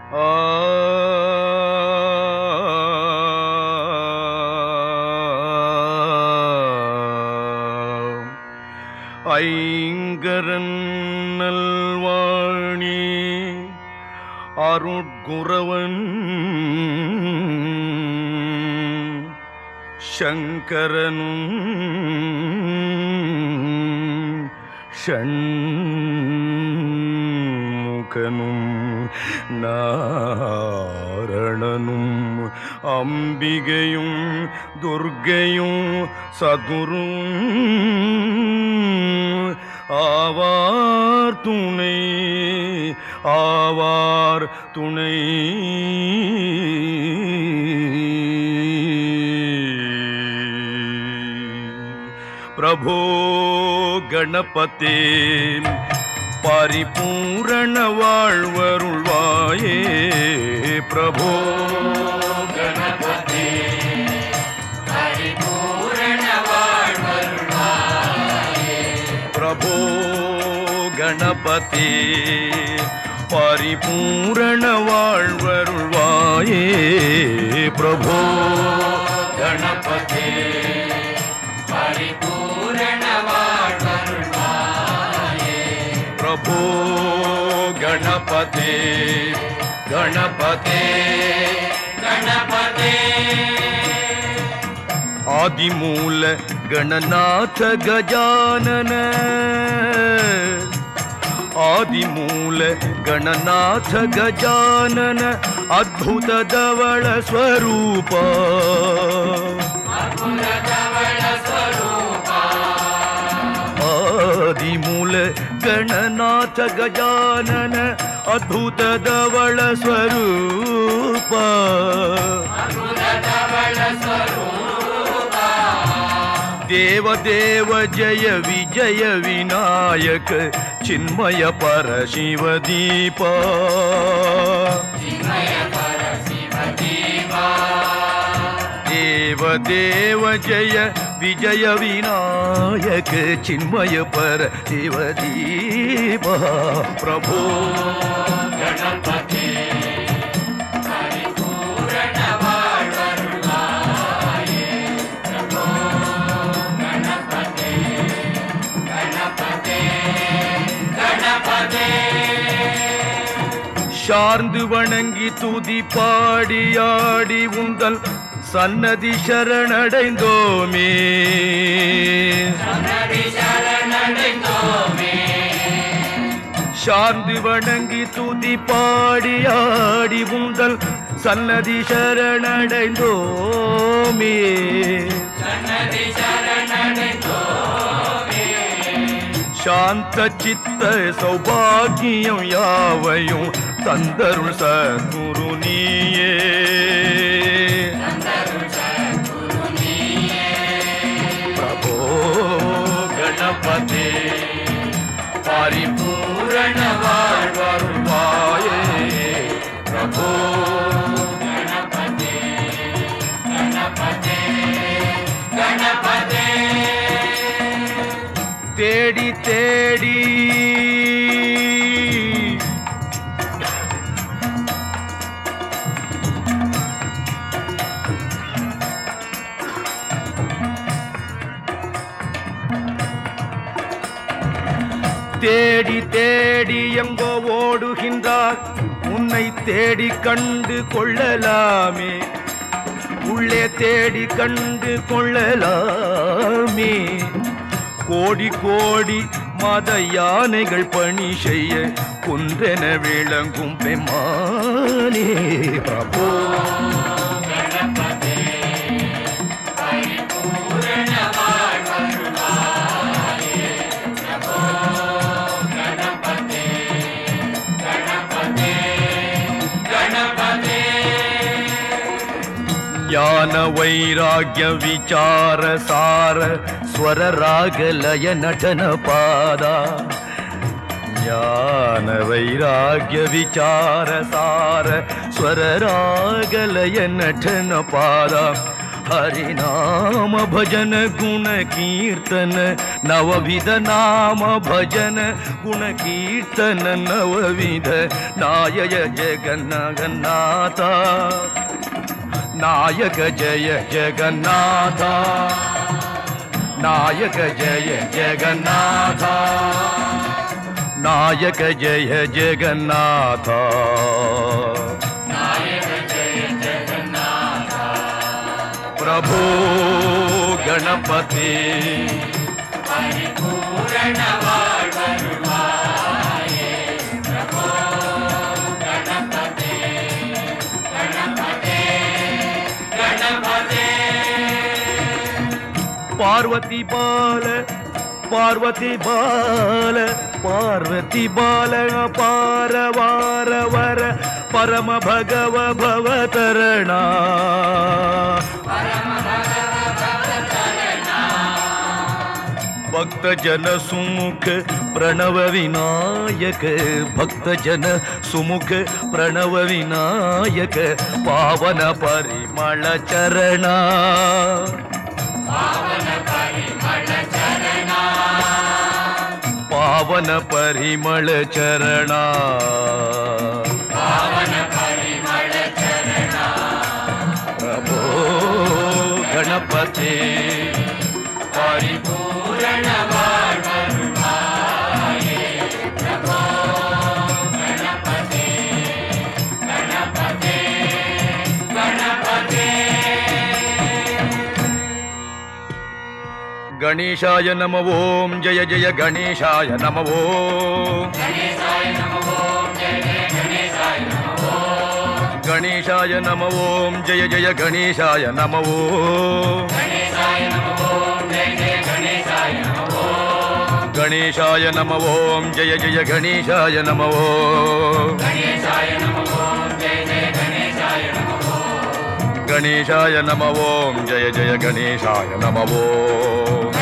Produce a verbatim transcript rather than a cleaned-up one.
ஐங்கரன் நல்வாணி அருட்குரவன் சங்கரனும் ஷண்முகனும் நாரணனும் அம்பிகையும் துர்க்கையும் சதுரும் ஆவார் துணை ஆவார் துணை பிரபோ கணபதே பரிபூரண வாழ்வருள்வாயே பிரபோ கணபதே பரிபூரண வாழ்வருள்வாயே பிரபோ கணபதே பரிபூரண வாழ்வருள்வாயே பிரபோ கணபதே பரிபூரண வாழ்வருள்வாயே பிரபோ கணபதே கணபதே கணபதே ஆதிமூல கணநாத கஜானன ஆதிமூல ಗಣನಾಥ ಗಜಾನನ ಅದ್ಭುತ ಧವಳ ಸ್ವರೂಪ ಆದಿಮೂಲ ಗಣನಾಥ ಗಜಾನನ ಅದ್ಭುತ ಧವಳ ಸ್ವರೂಪ ದೇವ ದೇವ ಜಯ ವಿಜಯ ವಿನಾಯಕ ಚಿನ್ಮಯ ಪರ ಶಿವ ದೀಪ ದೇವ ದೇವ ಜಯ ವಿಜಯ ವಿನಾಯಕ ಚಿನ್ಮಯ ಪರ ಶಿವ ದೀಪ ಪ್ರಭೋ ಗಣಪತಿ சார்ந்து வணங்கி துதி பாடியாடி உந்தல் சன்னதி சரணடைந்தோமே சார்ந்து வணங்கி துதி பாடியாடி உந்தல் சன்னதி சரணடைந்தோமே சாந்த சித்த சௌபாகியம் யாவையும் தந்தருள் சத்குரு நீயே பிரபோ கணபதே பரிபூரண வாழ்வருள்வாயே பிரபோ கணபதே கணபதே கணபதே தேடி தேடி தேடி தேடி எங்கோ ஓடுகின்றார் உன்னை தேடி கண்டு கொள்ளலாமே உள்ளே தேடி கண்டு கொள்ளலாமே கோடி கோடி மத யானைகள் பணி செய்ய குன்றென விளங்கும் பெம்மானே பிரபோ ஞான வைராಗ್ಯ ವಿಚಾರ ಸಾರ ಸ್ವರ ರಾಗ ಲಯ ನಟನ ಪಾದ ಜ್ಞಾನ ವೈರಾಗ್ಯ ವಿಚಾರ ಸಾರ ಸ್ವರ ರಾಗ ಲಯ ನಟನ ಪಾದ हरिनाम भजन गुण कीर्तन नवविध नाम भजन गुण कीर्तन नवविध नायक जगन्नाथ नायक जय जगन्नाथ नायक जय जगन्नाथ नायक जय जगन्नाथ प्रभो गणपति परिपूर्ण वाल्वरुवाये प्रभो गणपति गणपति गणपति पार्वती बाल पार्वती बाल पार्वती बाल पार वार वर परम भगव भवतरणा भक्त जन सुमुख प्रणव विनायक भक्त जन सुमुख प्रणव विनायक पावन परिमल चरणा पावन परिमल चरणा पावन परिमल चरणा पावन परिमल चरणा प्रभो गणपति परिपूर्ण वाल्वरुवाये प्रभो गणपति गणपति गणपति गणेशाय नमः ओम जय जय गणेशाय नमः ओम गणेशाय नमः ओम जय जय गणेशाय नमः ओम गणेशाय नमः ओम जय जय गणेशाय नमः ओम गणेशाय नमः ओम जय जय गणेशाय नमः ओम गणेशाय नमः ओम जय जय गणेशाय नमः ओम गणेशाय नमः ओम जय जय गणेशाय नमः ओम गणेशाय नमः ओम जय जय गणेशाय नमः ओम